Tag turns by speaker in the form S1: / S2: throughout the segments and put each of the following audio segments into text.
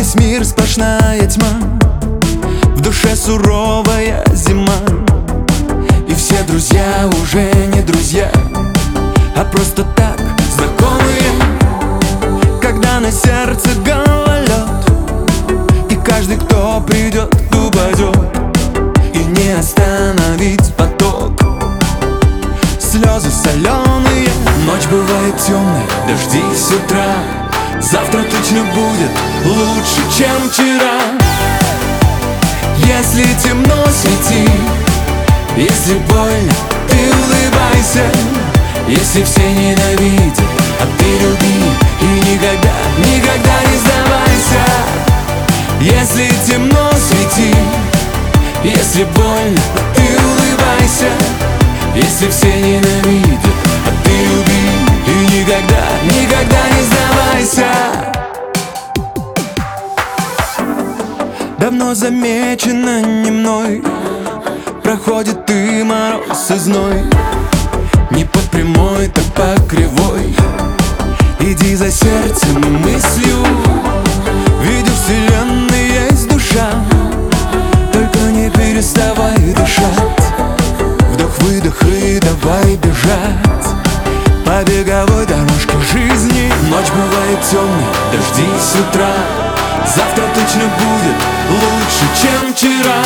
S1: весь мир сплошная тьма, в душе суровая зима. И все друзья уже не друзья, а просто так знакомые. Когда на сердце гололед, и каждый, кто придет, упадет, и не остановить поток. Слезы соленые, ночь бывает темной, дожди с утра. Завтра точно будет лучше, чем вчера. Если темно, свети, если больно, ты улыбайся. Если все ненавидят, а ты люби и никогда, никогда не сдавайся. Если темно, свети, если больно, ты улыбайся. Если все ненавидят, а ты люби и никогда, никогда не сдавайся. Давно замечено не мной, проходит и мороз, и зной. Не по прямой, так по кривой. Иди за сердцем и мыслью, ведь у вселенной есть душа. Только не переставай дышать, вдох-выдох и давай бежать по беговой дорожке жизни. Ночь бывает темной, дожди с утра. Завтра точно будет лучше, чем вчера.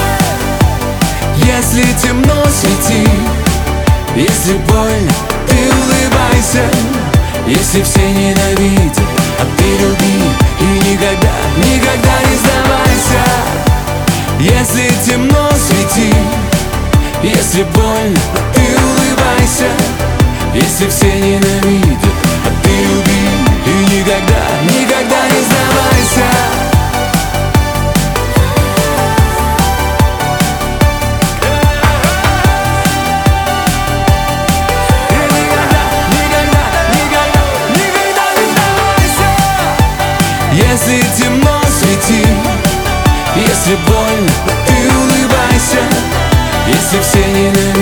S1: Если темно, свети, если больно, ты улыбайся. Если все ненавидят, а ты люби и никогда, никогда не сдавайся. Если темно, свети, если больно, ты улыбайся. Если все ненавидят, а ты люби и никогда, никогда не сдавайся. Если темно, свети, если больно, ты улыбайся. Если все ненавидят,